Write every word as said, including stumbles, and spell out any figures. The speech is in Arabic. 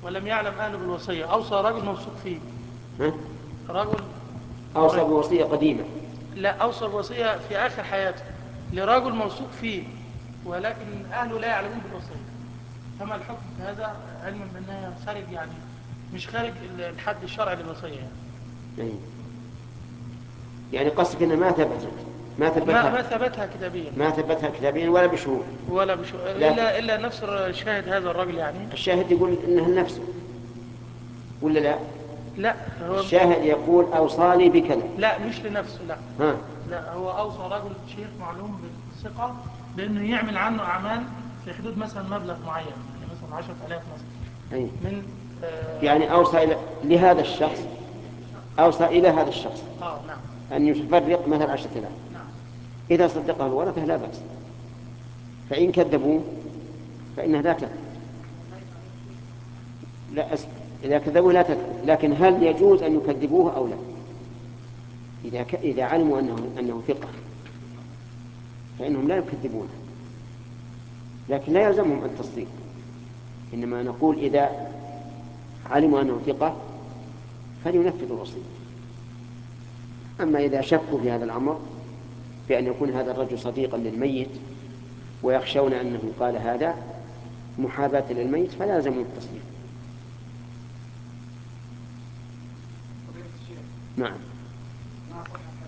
ولم يعلم أهله بالوصية، أوصى رجل موثوق فيه. ها؟ رجل أوصى بوصية قديمة. لا، أوصى بوصية في آخر حياته لرجل موثوق فيه، ولكن أهله لا يعلمون بالوصية. فما الحكم في هذا، علما بأنها خارج يعني مش خارج الحد الشرعي للوصية يعني. أي. يعني قصدك أنها ما ثبتت ما ما ثبتها ما ثبتها كتابيا. ما ثبتها كتابيا ولا بشهود. ولا بشو... لكن إلا إلا نفس شاهد هذا الرجل يعني. الشاهد يقول إنها نفسه ولا لا؟ لا هو الشاهد يقول أوصاني بكذا. لا مش لنفسه، لا. ها. لا هو أوصى رجل شيخ معلوم بالثقة بأنه يعمل عنه أعمال في حدود مثلا مبلغ معين، يعني مثلا عشرة آلاف مثلا أي. من آه يعني أوصى إلى لهذا الشخص، أوصى إلى هذا الشخص آه نعم أن يفرق مثلا عشرة آلاف. نعم. إذا صدقه الورثة لا بأس، فإن كذبوه فإنها لا تثبت. لا أسف. إذا كذبوه لا تثبت، لكن هل يجوز أن يكذبوه أو لا؟ إذا ك... إذا علموا أنه أنه ثقة فإنهم لا يكذبونه، لكن لا يلزمهم التصديق. إنما نقول إذا علموا أنه ثقة فلينفذوا الوصية. أما إذا شكوا في هذا الأمر بأن يكون هذا الرجل صديقا للميت ويخشون أنه قال هذا محاباة للميت فلا يلزمهم التصديق. نعم.